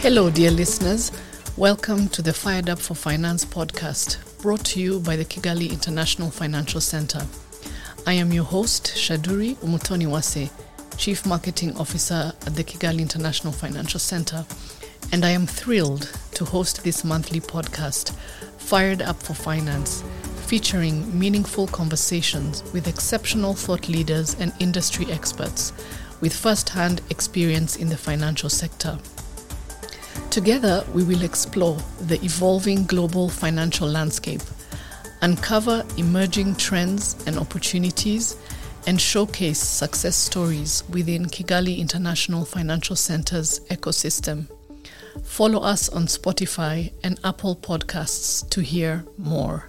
Hello, dear listeners. Welcome to the Fired Up for Finance podcast, brought to you by the Kigali International Financial Center. I am your host, Shaduri Umutoniwase, Chief Marketing Officer at the Kigali International Financial Center, and I am thrilled to host this monthly podcast, Fired Up for Finance, featuring meaningful conversations with exceptional thought leaders and industry experts with first-hand experience in the financial sector. Together, we will explore the evolving global financial landscape, uncover emerging trends and opportunities, and showcase success stories within Kigali International Financial Center's ecosystem. Follow us on Spotify and Apple Podcasts to hear more.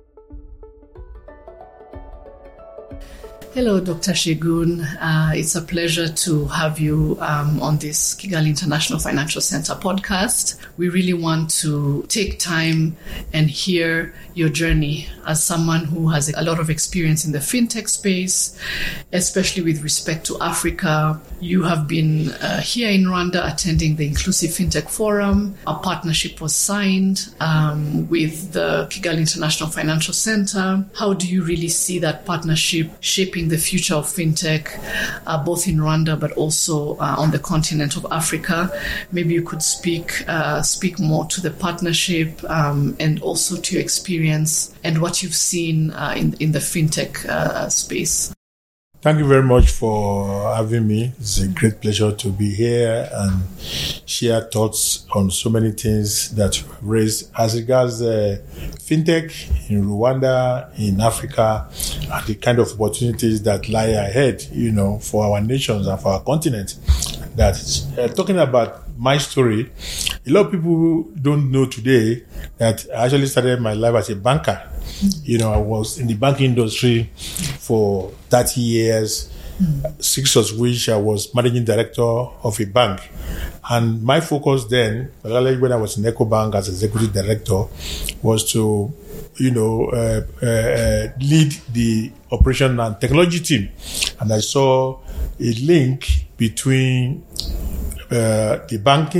Hello, Dr. Shegun. It's a pleasure to have you on this Kigali International Financial Center podcast. We really want to take time and hear your journey as someone who has a lot of experience in the fintech space, especially with respect to Africa. You have been here in Rwanda attending the Inclusive Fintech Forum. A partnership was signed with the Kigali International Financial Center. How do you really see that partnership shaping the future of fintech, both in Rwanda but also on the continent of Africa? Maybe you could speak more to the partnership and also to your experience and what you've seen in the fintech space. Thank you very much for having me. It's a great pleasure to be here and share thoughts on so many things that you have raised as regards fintech in Rwanda, in Africa, and the kind of opportunities that lie ahead, for our nations and for our continent. That's talking about my story. A lot of people don't know today that I actually started my life as a banker. I was in the banking industry for 30 years, 6 of which I was managing director of a bank. And my focus then, particularly when I was in EcoBank as executive director, was to, lead the operation and technology team. And I saw a link between the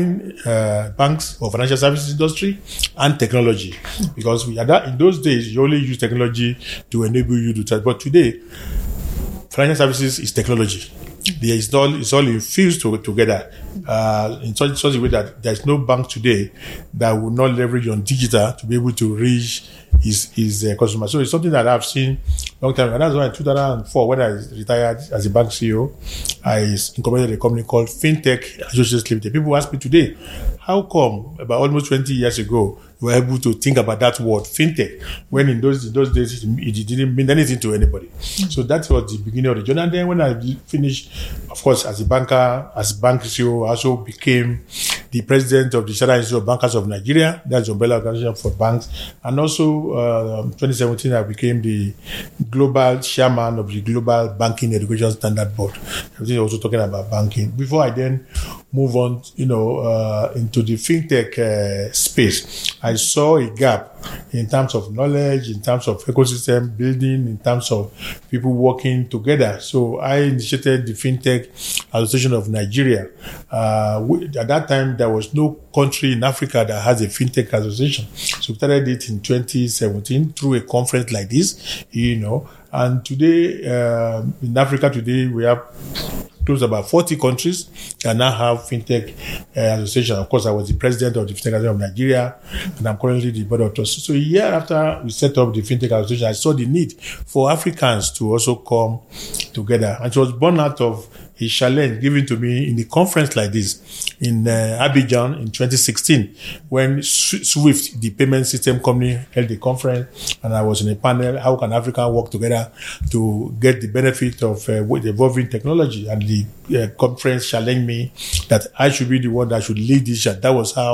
banks or financial services industry and technology, because in those days you only use technology to enable you to charge. But today, financial services is technology. It's all infused together in such a way that there's no bank today that will not leverage on digital to be able to reach his customers. So it's something that I've seen a long time. And that's why in 2004, when I retired as a bank CEO, I incorporated a company called Fintech Associates Limited. People ask me today, how come about almost 20 years ago, you were able to think about that word, fintech, when in those days it didn't mean anything to anybody. So that was the beginning of the journey. And then when I finished, of course, as a banker, as bank CEO, I also became the president of the Chartered Institute of Bankers of Nigeria. That's the umbrella organization for banks. And also, 2017, I became the global chairman of the Global Banking Education Standard Board. Everything also talking about banking. Before I then move on, into the fintech space, I saw a gap in terms of knowledge, in terms of ecosystem building, in terms of people working together. So I initiated the Fintech Association of Nigeria. At that time, there was no country in Africa that has a Fintech Association. So we started it in 2017 through a conference like this, And today, in Africa today, we have close to about 40 countries that now have Fintech Association. Of course, I was the president of the Fintech Association of Nigeria, and I'm currently the board of trustees. So a year after we set up the Fintech Association, I saw the need for Africans to also come together. And it was born out of a challenge given to me in a conference like this in Abidjan in 2016, when SWIFT, the payment system company, held the conference, and I was in a panel, how can Africa work together to get the benefit of the evolving technology? And the conference challenged me that I should be the one that should lead this. That was how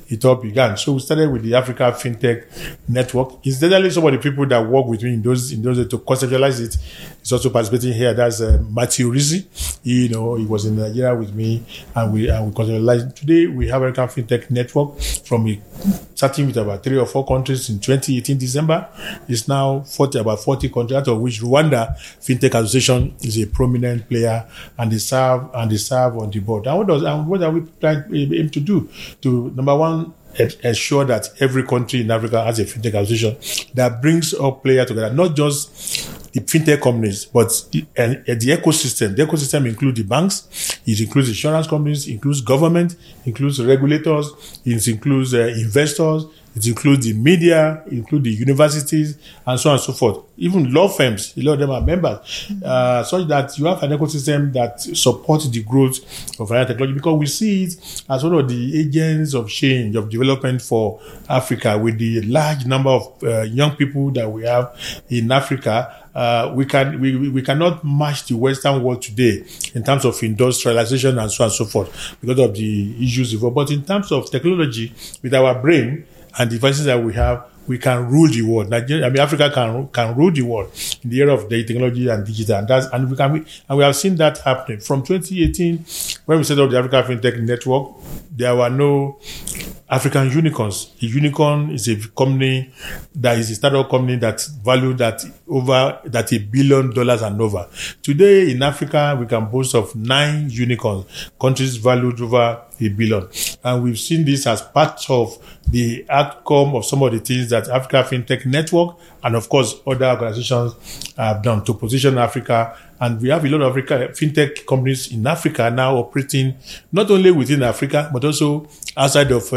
it all began. So we started with the Africa FinTech Network. Incidentally, some of the people that work with me in those days to conceptualize it is also participating here. That's Matthew Rizzi. He was in Nigeria with me, and we conceptualized. Today we have African FinTech Network starting with about 3 or 4 countries in 2018 December. It's now about 40 countries, out of which Rwanda FinTech Association is a prominent player, and they serve on the board. And what are we aim to do? To, number one, ensure that every country in Africa has a FinTech association that brings up players together, not just the FinTech companies, but the ecosystem. The ecosystem includes the banks, it includes insurance companies, it includes government, it includes regulators, it includes investors, it includes the media, it includes the universities, and so on and so forth. Even law firms, a lot of them are members, such that you have an ecosystem that supports the growth of financial technology, because we see it as one of the agents of change, of development for Africa. With the large number of young people that we have in Africa, we cannot match the Western world today in terms of industrialization and so on and so forth because of the issues involved. But in terms of technology, with our brain and devices that we have, we can rule the world. Africa can rule the world in the era of technology and digital, and we have seen that happening from 2018 when we set up the Africa FinTech Network. There were no African unicorns. A unicorn is a company that is a startup company that's valued at $1 billion and over. Today in Africa, we can boast of 9 unicorns, countries valued over $1 billion. And we've seen this as part of the outcome of some of the things that Africa FinTech Network and, of course, other organizations have done to position Africa. And we have a lot of FinTech companies in Africa now operating not only within Africa, but also outside of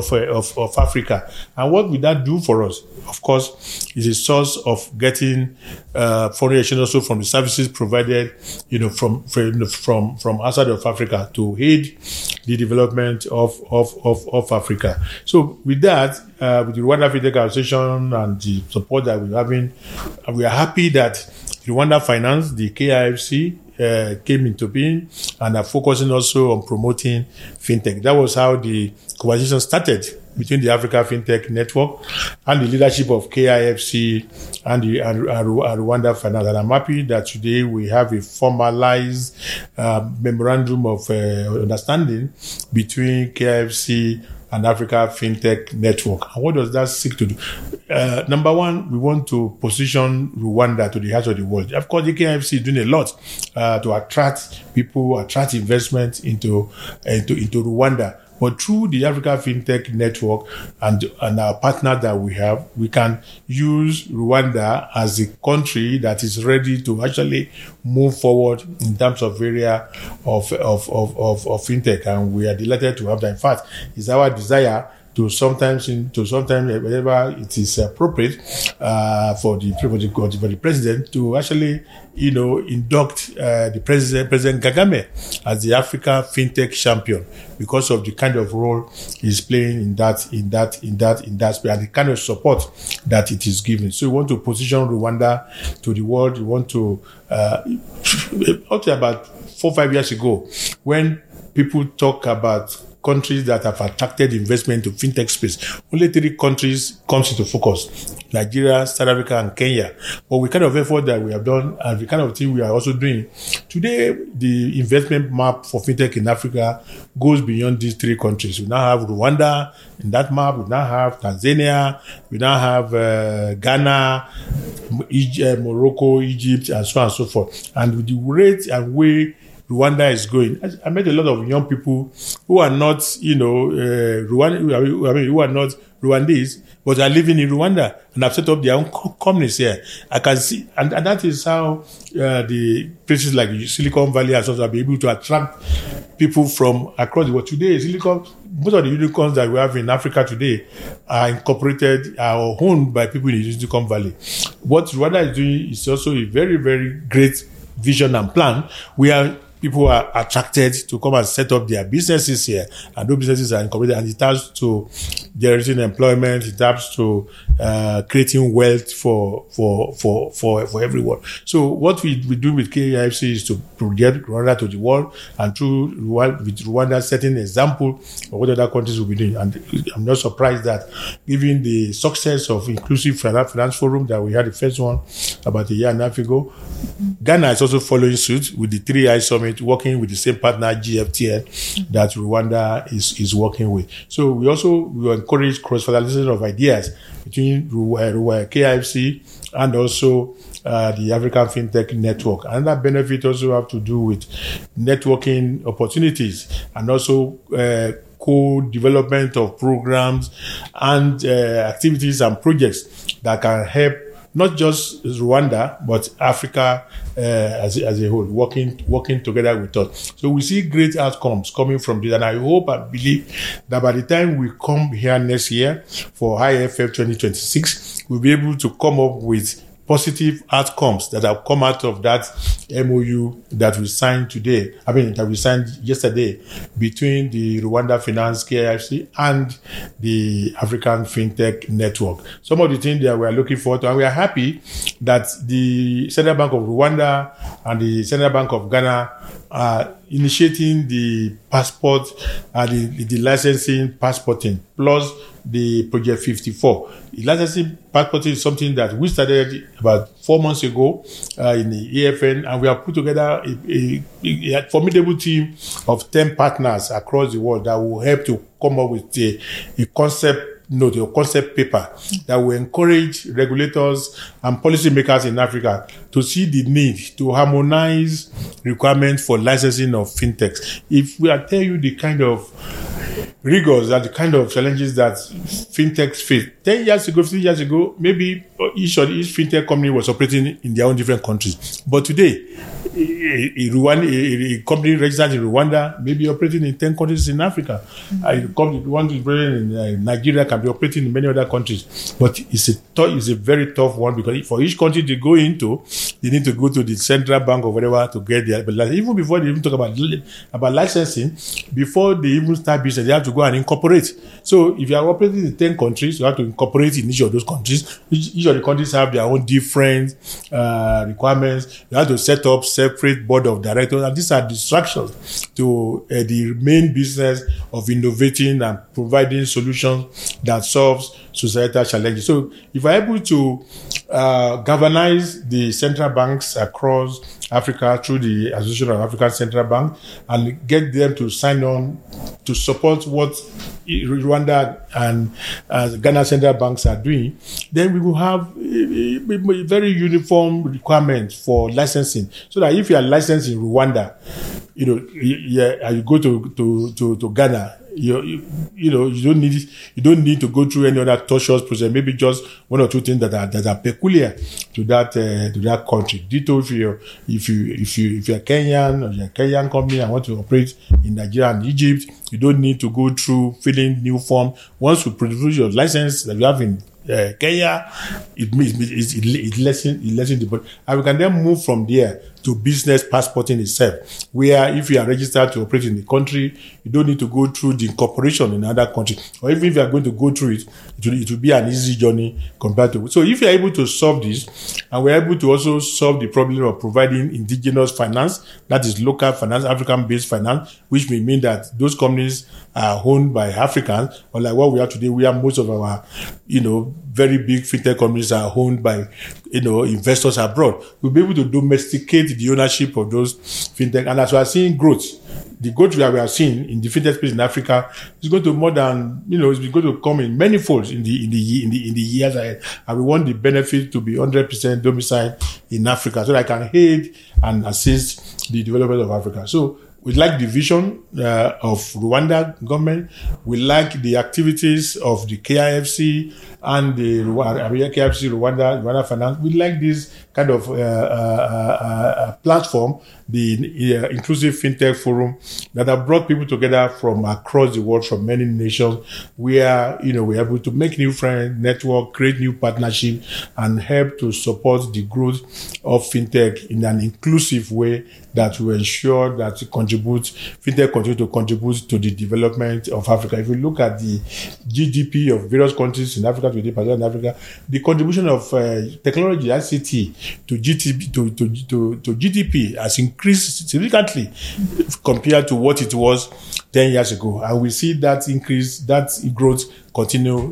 Africa. And what will that do for us? Of course, is a source of getting foreign exchange also from the services provided, from outside of Africa to aid the development of Africa. So with that, with the Rwanda FinTech Association and the support that we're having, we are happy that Rwanda Finance, the KIFC, came into being and are focusing also on promoting FinTech. That was how the conversation started between the Africa FinTech Network and the leadership of KIFC and Rwanda Finance. And I'm happy that today we have a formalized memorandum of understanding between KIFC and Africa FinTech Network. And what does that seek to do? Number one, we want to position Rwanda to the heart of the world. Of course, the KIFC is doing a lot to attract people, attract investment into Rwanda. But through the Africa FinTech Network and our partner that we have, we can use Rwanda as a country that is ready to actually move forward in terms of area of FinTech. And we are delighted to have that. In fact, it's our desire to sometimes whenever it is appropriate for the president to actually induct the President Kagame as the Africa FinTech champion, because of the kind of role he's playing in that space and the kind of support that it is giving. So we want to position Rwanda to the world. We want to up to about 4 or 5 years ago, when people talk about countries that have attracted investment to FinTech space, only 3 countries comes into focus: Nigeria, South Africa, and Kenya. But the kind of effort that we have done and the kind of thing we are also doing today, the investment map for FinTech in Africa goes beyond these 3 countries. We now have Rwanda in that map. We now have Tanzania. We now have Ghana, Morocco, Egypt, and so on and so forth. And with the rate and way Rwanda is going, I met a lot of young people who are not, who are not Rwandese, but are living in Rwanda and have set up their own companies here. I can see, and that is how the places like Silicon Valley and so on are able to attract people from across the world. Today, most of the unicorns that we have in Africa today are incorporated, are owned by people in Silicon Valley. What Rwanda is doing is also a very, very great vision and plan. We are people are attracted to come and set up their businesses here, and those businesses are incorporated, and it has to generating employment, it has to creating wealth for everyone. So what we do with KIFC is to project Rwanda to the world, and through with Rwanda setting an example of what other countries will be doing. And I'm not surprised that given the success of Inclusive Finance Forum that we had the first one about a year and a half ago, Ghana is also following suit with the 3I Summit, working with the same partner GFTN that Rwanda is working with. So we encourage cross-fertilization of ideas between KIFC and also the African FinTech Network. Another benefit also have to do with networking opportunities and also co-development of programs and activities and projects that can help not just Rwanda, but Africa as a whole, working together with us. So we see great outcomes coming from this, and I hope and believe that by the time we come here next year for IFF 2026, we'll be able to come up with positive outcomes that have come out of that MOU that we signed that we signed yesterday between the Rwanda Finance KIFC and the African FinTech Network. Some of the things that we are looking forward to, and we are happy that the Central Bank of Rwanda and the Central Bank of Ghana are initiating the passport and the licensing passporting plus the Project 54. The licensing passporting is something that we started about 4 months ago in the AFN, and we have put together a formidable team of 10 partners across the world that will help to come up with a concept note or concept paper that will encourage regulators and policymakers in Africa to see the need to harmonize requirements for licensing of fintechs. If we tell you the kind of rigors and the kind of challenges that fintechs face. 10 years ago, 15 years ago, maybe each fintech company was operating in their own different countries. But today, a company registered in Rwanda may be operating in 10 countries in Africa. A company operating in Nigeria can be operating in many other countries. But it's a very tough one, because for each country they go into, they need to go to the central bank or whatever to get their license. Even before they even talk about licensing, before they even start business, they have to go and incorporate. So if you are operating in 10 countries, you have to incorporate in each of those countries. Each of the countries have their own different requirements. You have to set up separate board of directors, and these are distractions to the main business of innovating and providing solutions that solves societal challenges. So if we're able to galvanize the central banks across Africa through the Association of African Central Bank and get them to sign on to support what Rwanda and Ghana central banks are doing, then we will have a very uniform requirement for licensing. So that if you are licensed in Rwanda, you go to Ghana, you don't need to go through any other tortuous process. Maybe just one or two things that are peculiar to that country. Ditto if you're Kenyan or you're a Kenyan company and want to operate in Nigeria and Egypt, you don't need to go through filling new form. Once you produce your license that you have in Kenya, it lessens the burden. And we can then move from there to business passporting itself, where if you are registered to operate in the country, you don't need to go through the incorporation in another country. Or even if you are going to go through it, it will be an easy journey compared to. So if you are able to solve this, and we're able to also solve the problem of providing indigenous finance, that is local finance, African-based finance, which may mean that those companies are owned by Africans, or like what we have today, where most of our, very big fintech companies are owned by, investors abroad. We'll be able to domesticate the ownership of those fintech. And as we are seeing growth, the growth that we are seeing in the fintech space in Africa is going to more than, it's going to come in many folds in the years ahead. And we want the benefit to be 100% domiciled in Africa so that I can aid and assist the development of Africa. So we like the vision of Rwanda government. We like the activities of the KIFC and the KFC Rwanda Finance, we like this kind of platform, the Inclusive FinTech Forum, that have brought people together from across the world, from many nations, where we're able to make new friends, network, create new partnership, and help to support the growth of FinTech in an inclusive way that will ensure that FinTech continue to contribute to the development of Africa. If you look at the GDP of various countries in Africa today, particularly in Africa, the contribution of technology, ICT, to GDP has increased significantly compared to what it was 10 years ago, and we see that increase, that growth continue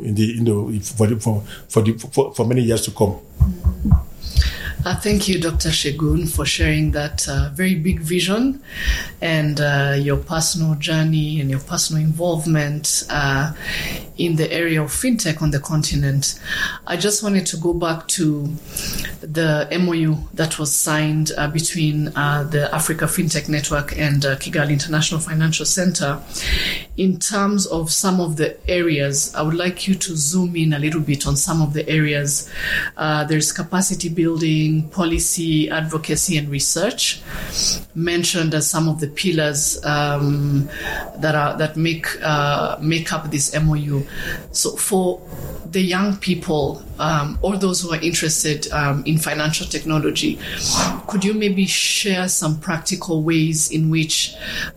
for many years to come. Thank you, Dr. Shegun, for sharing that very big vision and your personal journey and your personal involvement in the area of fintech on the continent. I just wanted to go back to the MOU that was signed between the Africa FinTech Network and Kigali International Financial Center. In terms of some of the areas, I would like you to zoom in a little bit on some of the areas. There's capacity building, policy, advocacy, and research mentioned as some of the pillars that make up this MOU. So for the young people or those who are interested in financial technology, could you maybe share some practical ways in which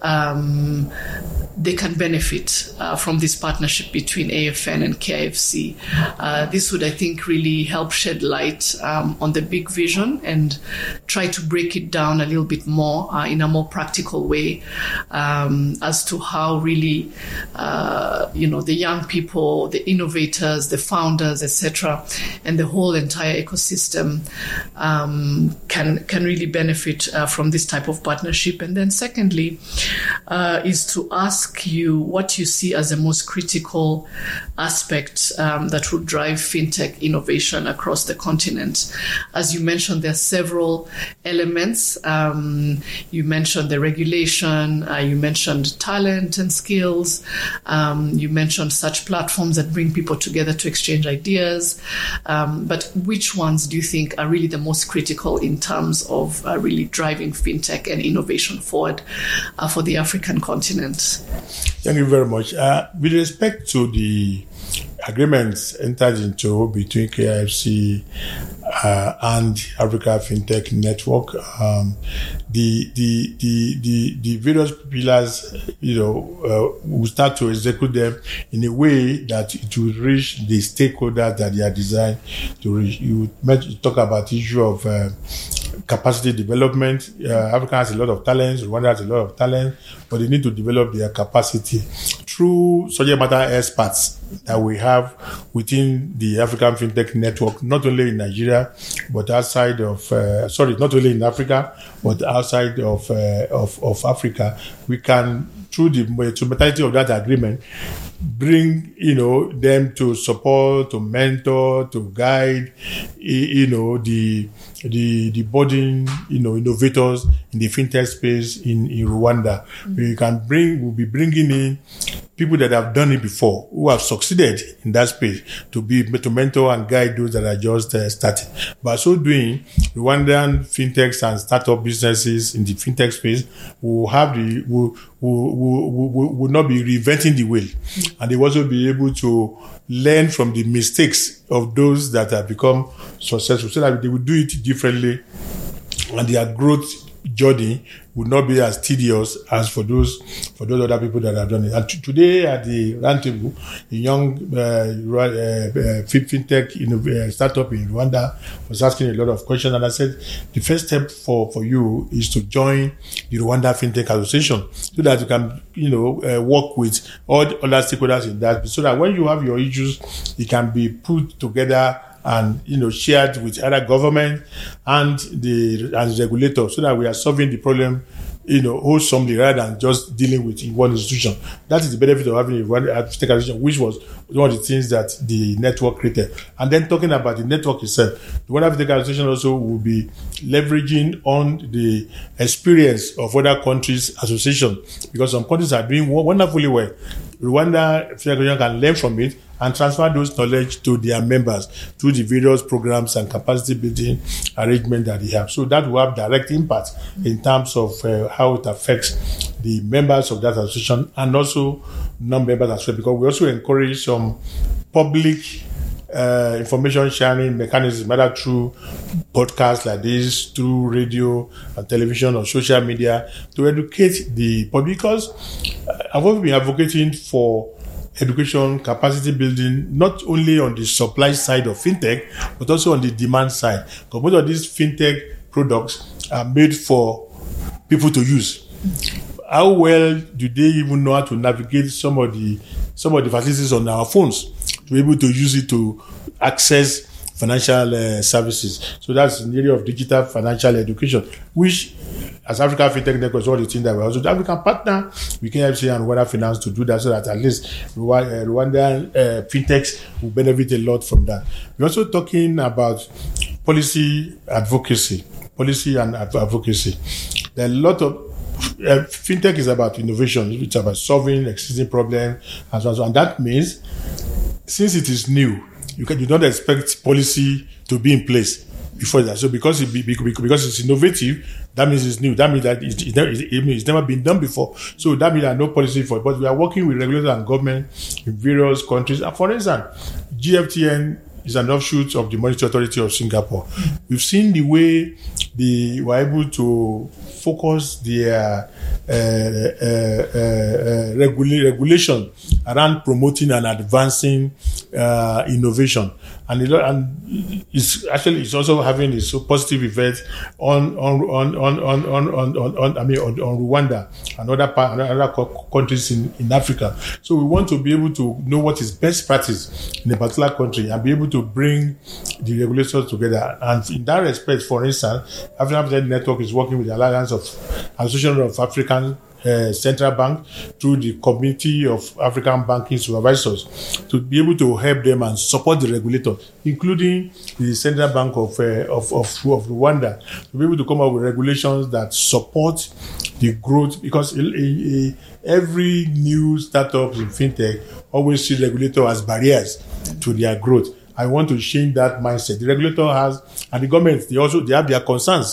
they can benefit from this partnership between AFN and KIFC? This would, I think, really help shed light on the big vision and try to break it down a little bit more in a more practical way as to how really, the young people, the innovators, the founders, etc., and the whole entire ecosystem can really benefit from this type of partnership. And then secondly, is to ask you what you see as the most critical aspect that will drive fintech innovation across the continent. As you mentioned, there are several elements. You mentioned the regulation, you mentioned talent and skills, you mentioned such platforms that bring people together to exchange ideas. But which ones do you think are really the most critical in terms of really driving fintech and innovation forward for the African continent? Thank you very much. With respect to the agreements entered into between KIFC and Africa FinTech Network, the various pillars, will start to execute them in a way that it will reach the stakeholders that they are designed to reach. You talk about the issue of capacity development. Africa has a lot of talents, Rwanda has a lot of talent, but they need to develop their capacity through subject matter experts that we have within the African FinTech Network, not only in Nigeria, but outside of, not only in Africa, but outside of Africa. We can, through the totality of that agreement, bring, them to support, to mentor, to guide, the budding, innovators in the fintech space in Rwanda. Mm-hmm. We'll be bringing in people that have done it before, who have succeeded in that space, to mentor and guide those that are just starting. By so doing, Rwandan fintechs and startup businesses in the fintech space will not be reinventing the wheel, and they will also be able to learn from the mistakes of those that have become successful, so that they will do it differently, and their growth journey would not be as tedious as for those other people that have done it. And today at the roundtable, a young fintech startup in Rwanda was asking a lot of questions, and I said the first step for you is to join the Rwanda Fintech Association, so that you can work with all the other stakeholders in that, so that when you have your issues, it can be put together and shared with other government and the regulator, so that we are solving the problem wholesomely, rather than just dealing with one institution. That is the benefit of having one fintech association, which was one of the things that the network created. And then talking about the network itself, the One Fintech Association also will be leveraging on the experience of other countries' association, because some countries are doing wonderfully well. Rwanda Fintech Association can learn from it and transfer those knowledge to their members through the various programs and capacity building arrangement that they have. So that will have direct impact in terms of how it affects the members of that association and also non-members as well, because we also encourage some public information sharing mechanism, either through podcasts like this, through radio and television or social media, to educate the public. Because I've always been advocating for education capacity building, not only on the supply side of fintech, but also on the demand side. Because most of these fintech products are made for people to use. How well do they even know how to navigate some of the facilities on our phones to be able to use it to access financial services? So that's in the area of digital financial education, which as Africa Fintech Network is all the things that we also do. We can partner with KFC and Rwanda Finance to do that, so that at least Rwandan fintechs will benefit a lot from that. We're also talking about policy advocacy. There are a lot of fintech is about innovation. It's about solving existing problems and so on. And that means, since it is new, you don't expect policy to be in place before that. So because it's innovative, that means it's new. That means that it's never been done before. So that means there are no policy for it. But we are working with regulators and government in various countries. For instance, GFTN is an offshoot of the Monetary Authority of Singapore. We've seen the way they were able to focus their regulation around promoting and advancing innovation, and it's also having a so positive effect on Rwanda and other countries in Africa. So we want to be able to know what is best practice in a particular country and be able to bring the regulators together. And in that respect, for instance, African Fintech Network is working with the Alliance of Association of African Central Bank through the Committee of African Banking Supervisors to be able to help them and support the regulator, including the Central Bank of Rwanda, to be able to come up with regulations that support the growth, because every new startup in fintech always see regulator as barriers to their growth. I want to change that mindset. The regulator has, and the government, they have their concerns.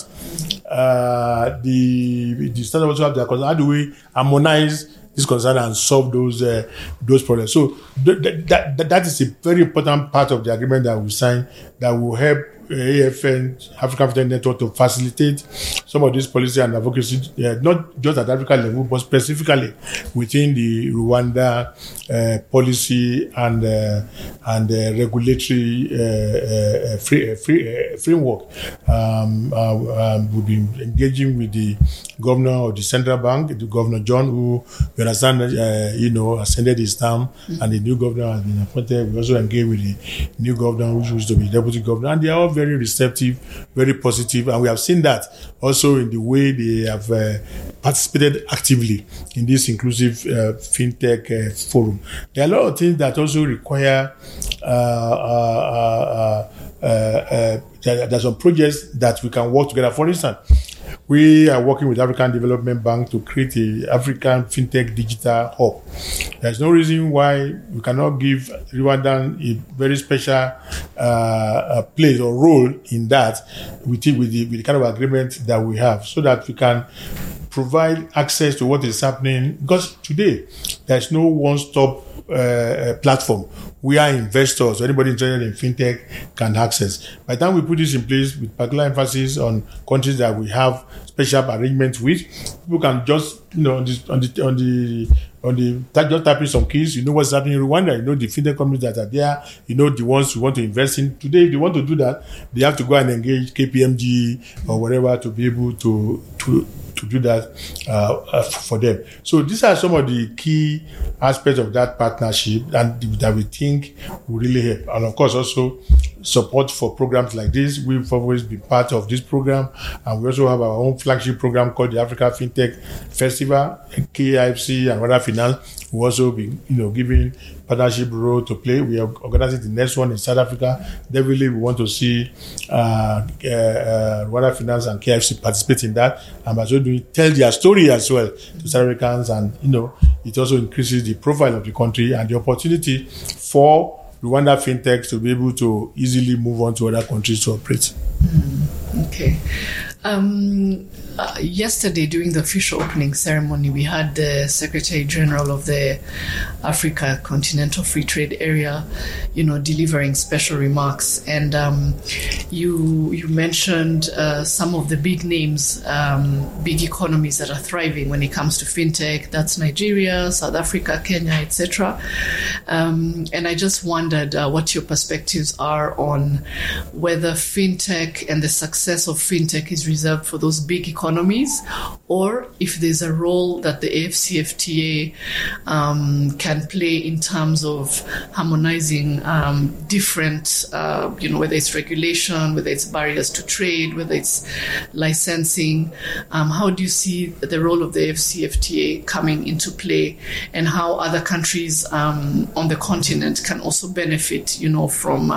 The startups also have their concerns. How do we harmonize this concern and solve those problems? So that is a very important part of the agreement that we signed, that will help AFN, African Fintech Network, to facilitate some of this policy and advocacy, not just at African level, but specifically within the Rwanda policy and regulatory framework. We've been engaging with the governor of the central bank, the Governor John, who we understand ascended his term, and the new governor has been appointed. We also engaged with the new governor, which used to be deputy governor, and they are all very receptive, very positive, and we have seen that also in the way they have participated actively in this inclusive fintech forum. There are a lot of things that also require there's some projects that we can work together. For instance, we are working with African Development Bank to create a African FinTech Digital Hub. There's no reason why we cannot give Rwandan a very special place or role in that with the kind of agreement that we have, so that we can provide access to what is happening. Because today, there's no one-stop platform where investors or anybody interested in fintech can access. By the time we put this in place, with particular emphasis on countries that we have special arrangements with, people can just just typing some keys, you know what's happening in Rwanda, you know the fintech companies that are there, you know the ones who want to invest in. Today, if they want to do that, they have to go and engage KPMG or whatever to be able to do that for them. So these are some of the key aspects of that partnership and that we think will really help. And of course, also support for programs like this. We've always been part of this program, and we also have our own flagship program called the Africa FinTech Festival. KIFC and Rwanda Finance will also be, giving partnership role to play. We are organizing the next one in South Africa. Definitely, we want to see Rwanda Finance and KIFC participate in that, and also tell their story as well to South Africans, and it also increases the profile of the country and the opportunity for Rwanda fintechs to be able to easily move on to other countries to operate. Okay. Yesterday, during the official opening ceremony, we had the Secretary General of the Africa Continental Free Trade Area, delivering special remarks. And you mentioned some of the big names, big economies that are thriving when it comes to fintech. That's Nigeria, South Africa, Kenya, etc. And I just wondered what your perspectives are on whether fintech and the success of fintech is reserved for those big economies, or if there's a role that the AfCFTA can play in terms of harmonizing different, whether it's regulation, whether it's barriers to trade, whether it's licensing. How do you see the role of the AfCFTA coming into play, and how other countries on the continent can also benefit, from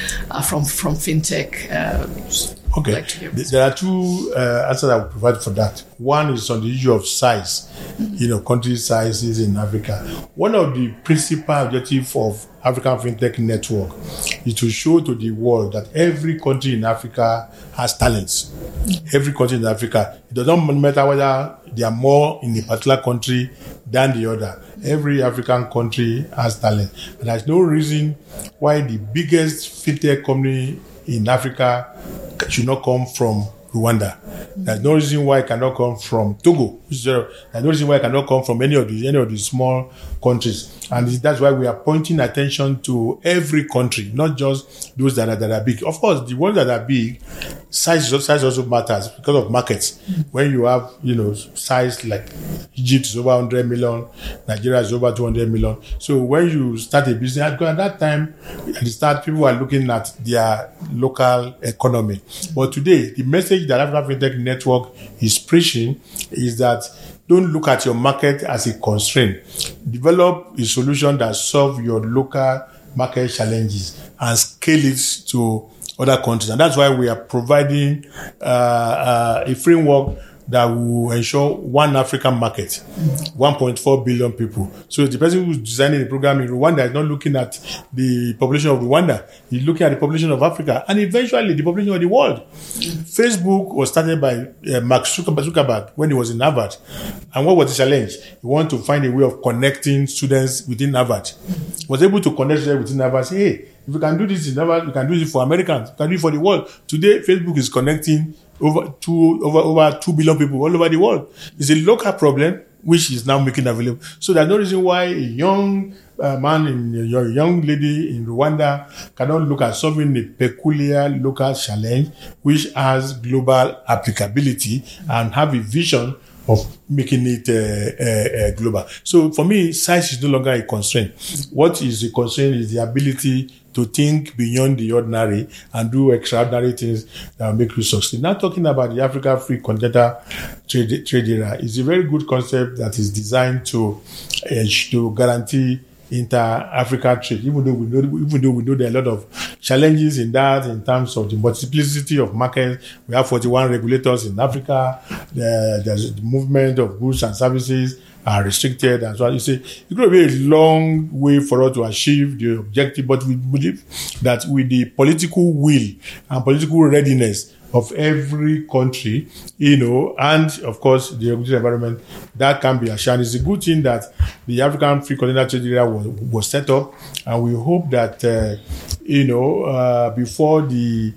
fintech? Okay, there are two answers I will provide for that. One is on the issue of size, country sizes in Africa. One of the principal objectives of African FinTech Network is to show to the world that every country in Africa has talents. Every country in Africa, it doesn't matter whether they are more in a particular country than the other. Every African country has talent. And there's no reason why the biggest FinTech company in Africa should not come from Rwanda. There's no reason why it cannot come from Togo. There's no reason why it cannot come from any of the small countries. And that's why we are pointing attention to every country, not just those that are big. Of course, the ones that are big, size also matters because of markets. When you have, size like Egypt is over 100 million, Nigeria is over 200 million. So when you start a business, at that time, at the start, people are looking at their local economy. But today, the message that African FinTech Network is preaching is that don't look at your market as a constraint. Develop a solution that solves your local market challenges and scale it to other countries. And that's why we are providing a framework that will ensure one African market, 1.4 billion people. So the person who's designing the program in Rwanda is not looking at the population of Rwanda. He's looking at the population of Africa and eventually the population of the world. Facebook was started by Mark Zuckerberg when he was in Harvard. And what was the challenge? He wanted to find a way of connecting students within Harvard. He was able to connect students within Harvard and say, hey, if we can do this in Harvard, we can do it for Americans, we can do it for the world. Today, Facebook is connecting over 2 billion people all over the world. It's a local problem which is now making available. So there's no reason why a young man and a young lady in Rwanda cannot look at solving a peculiar local challenge which has global applicability and have a vision of making it global. So for me, size is no longer a constraint. What is a constraint is the ability to think beyond the ordinary and do extraordinary things that will make you succeed. Now talking about the Africa Free Continental Trade Area is a very good concept that is designed to guarantee inter-Africa trade, even though we know there are a lot of challenges in that in terms of the multiplicity of markets. We have 41 regulators in Africa. There's the movement of goods and services are restricted and so on. You see, it's going to be a long way for us to achieve the objective, but we believe that with the political will and political readiness of every country, and of course the regulatory environment, that can be achieved. It's a good thing that the African Free Continental Trade Area was set up, and we hope that before the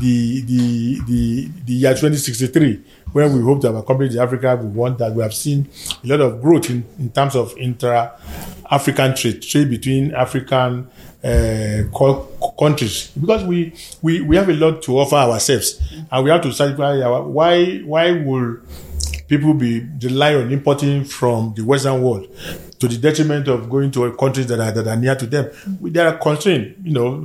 year 2063, when we hope to have accomplished Africa, we want that. We have seen a lot of growth in terms of intra-African trade between African countries, because we have a lot to offer ourselves, and we have to satisfy why will people rely on importing from the Western world to the detriment of going to countries that are near to them? There are constraints,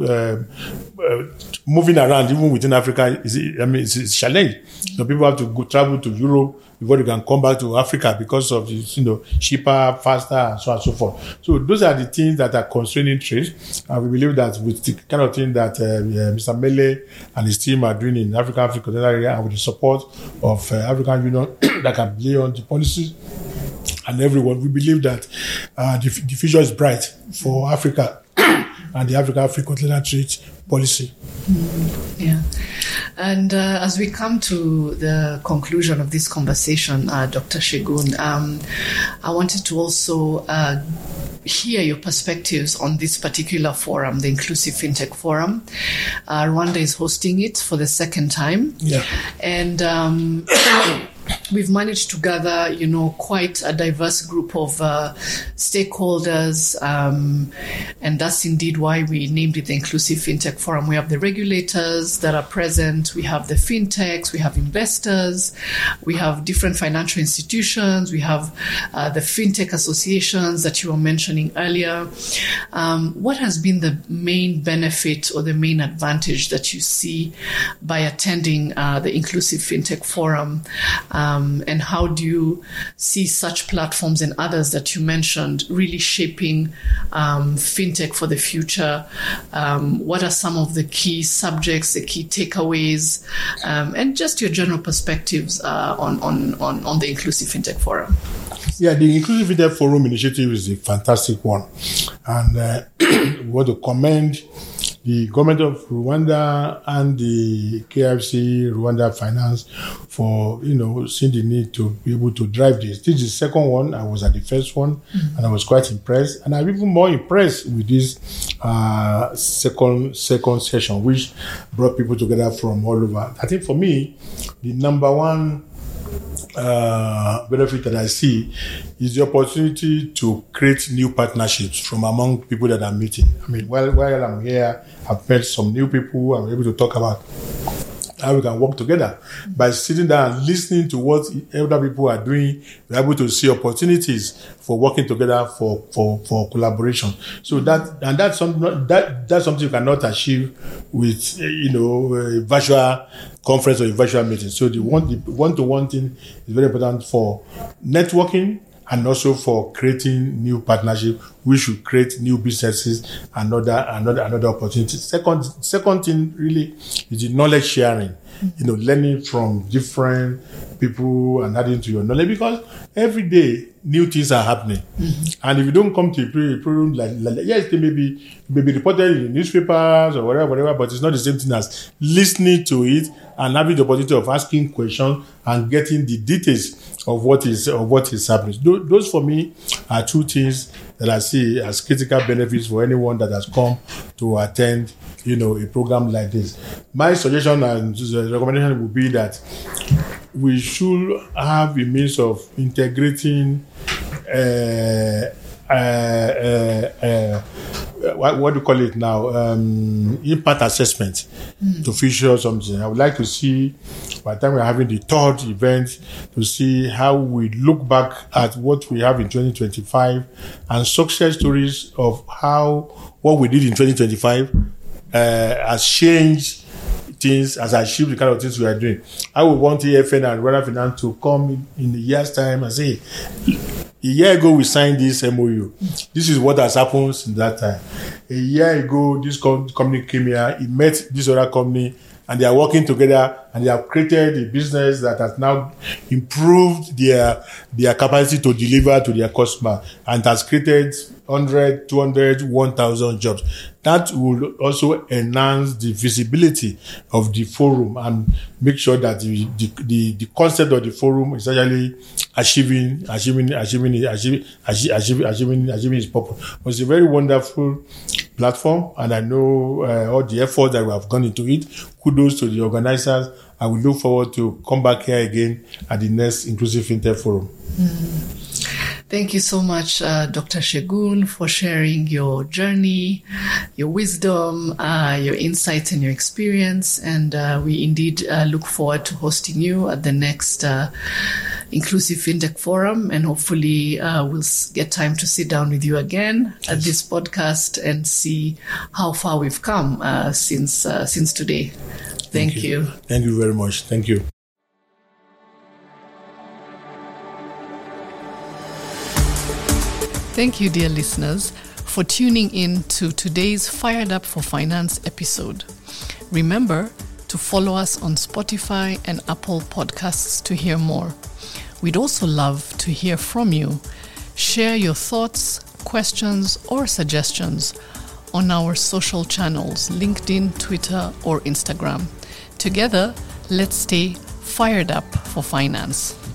moving around even within Africa it's a challenge. So people have to travel to Europe before they can come back to Africa because of cheaper, faster, and so on and so forth. So those are the things that are constraining trade, and we believe that with the kind of thing that Mr. Mele and his team are doing in African Continental Area, and with the support of African Union that can play on the policies and everyone. We believe that the future is bright for Africa and the Africa-Free Continental Trade policy. Yeah. And as we come to the conclusion of this conversation, Dr. Segun, I wanted to also hear your perspectives on this particular forum, the Inclusive FinTech Forum. Rwanda is hosting it for the second time. Yeah. And we've managed to gather, quite a diverse group of stakeholders. And that's indeed why we named it the Inclusive FinTech Forum. We have the regulators that are present. We have the fintechs. We have investors. We have different financial institutions. We have the fintech associations that you were mentioning earlier. What has been the main benefit or the main advantage that you see by attending the Inclusive FinTech Forum? And how do you see such platforms and others that you mentioned really shaping fintech for the future? What are some of the key subjects, the key takeaways, and just your general perspectives on the Inclusive FinTech Forum? Yeah, the Inclusive FinTech Forum initiative is a fantastic one. And we want to commend the government of Rwanda and the KFC Rwanda Finance for, seeing the need to be able to drive this. This is the second one. I was at the first one, and I was quite impressed. And I'm even more impressed with this second session, which brought people together from all over. I think for me, the number one benefit that I see is the opportunity to create new partnerships from among people that I'm meeting. I mean, while I'm here, I've met some new people. I'm able to talk about how we can work together. By sitting down and listening to what other people are doing, we're able to see opportunities for working together for collaboration. So that's something you cannot achieve with a virtual conference or a virtual meeting. So the one-to-one thing is very important for networking and also for creating new partnerships. We should create new businesses and another opportunities. Second thing really is the knowledge sharing. Learning from different people and adding to your knowledge, because every day new things are happening. And if you don't come to a program like yes, they may be reported in the newspapers or whatever, but it's not the same thing as listening to it and having the opportunity of asking questions and getting the details of what is happening. Those for me are two things that I see as critical benefits for anyone that has come to attend, a program like this. My suggestion and recommendation would be that we should have a means of integrating what do you call it now? Impact assessment to feature something. I would like to see, by the time we're having the third event, to see how we look back at what we have in 2025 and success stories of how what we did in 2025 has changed things, has achieved the kind of things we are doing. I would want EFN and Rwanda Finance to come in a year's time and say, a year ago we signed this MOU. This is what has happened since that time. A year ago, this company came here, it met this other company, and they are working together, and they have created a business that has now improved their capacity to deliver to their customer, and has created 100, 200, 1,000 jobs. That will also enhance the visibility of the forum and make sure that the concept of the forum is actually achieving its purpose. It's a very wonderful platform, and I know all the effort that we have gone into it. Kudos to the organizers. I will look forward to come back here again at the next Inclusive FinTech Forum. Thank you so much, Dr. Segun, for sharing your journey, your wisdom, your insights and your experience. And we indeed look forward to hosting you at the next Inclusive FinTech Forum. And hopefully we'll get time to sit down with you again at this podcast and see how far we've come since today. Thank you. Thank you very much. Thank you. Thank you, dear listeners, for tuning in to today's Fired Up for Finance episode. Remember to follow us on Spotify and Apple Podcasts to hear more. We'd also love to to hear from you. Share your thoughts, questions, or suggestions on our social channels, LinkedIn, Twitter, or Instagram. Together, let's stay fired up for finance.